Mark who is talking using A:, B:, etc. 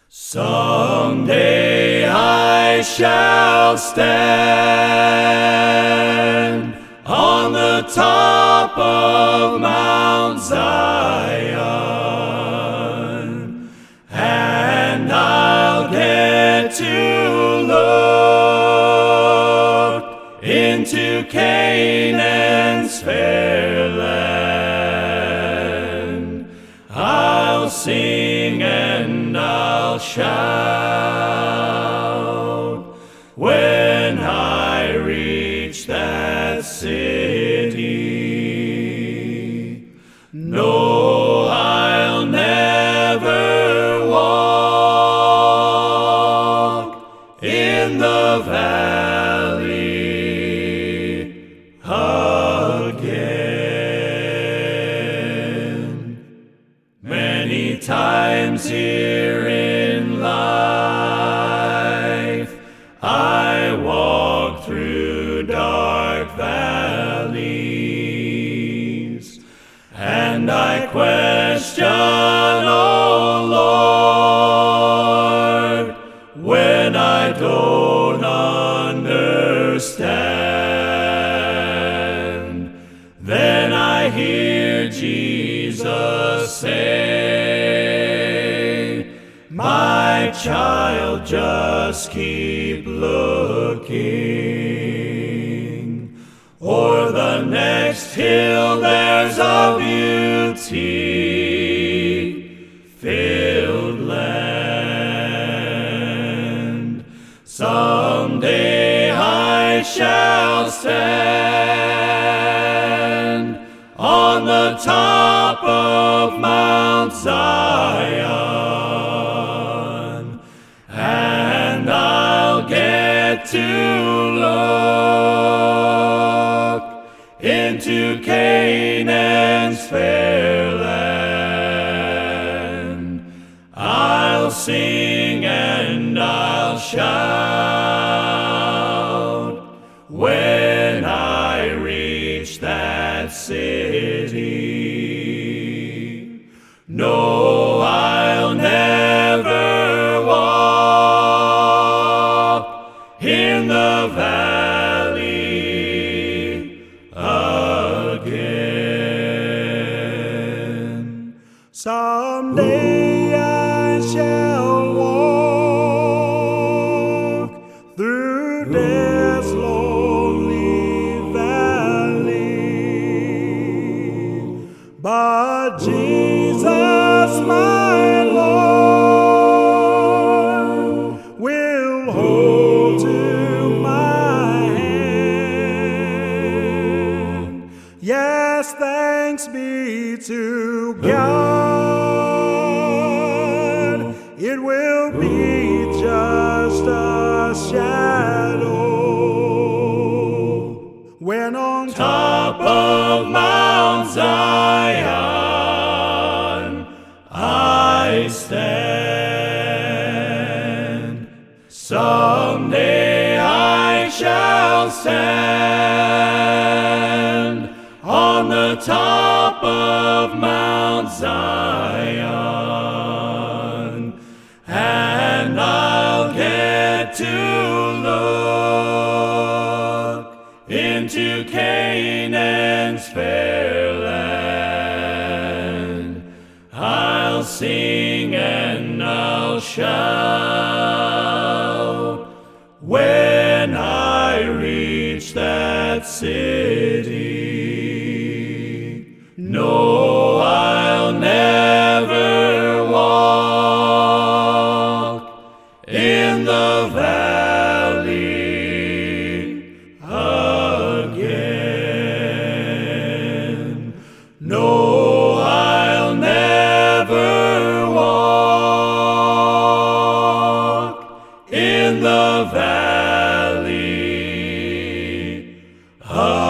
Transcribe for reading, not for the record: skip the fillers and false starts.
A: Someday I shall stand on the top of Mount Zion, and I'll get to look into Canaan's fair land. I'll sing and I'll shout when I reach that city. No, I'll never walk in the valley again. Many times here in life I walk through dark valleys, and I question, oh Lord, when I don't understand. Then I hear Jesus say, my child, just keep looking. O'er the next hill there's a beauty-filled land. Someday I shall stand on the top of Mount Zion, and I'll get to look into Canaan's fair land. I'll sing and I'll shout when I reach that city. No, I'll never walk in the valley again.
B: Someday I shall walk through death's lonely valley, but Jesus, my Lord, will hold to my hand. Yes, thanks be to God, it will be just a shadow when on
A: Top of Mount Zion I stand. Someday I shall stand on the top of Mount Zion, and I'll get to look into Canaan's fair land. I'll sing and I'll shout when I reach that city. No, I'll never walk in the valley again. No, I'll never walk in the valley again.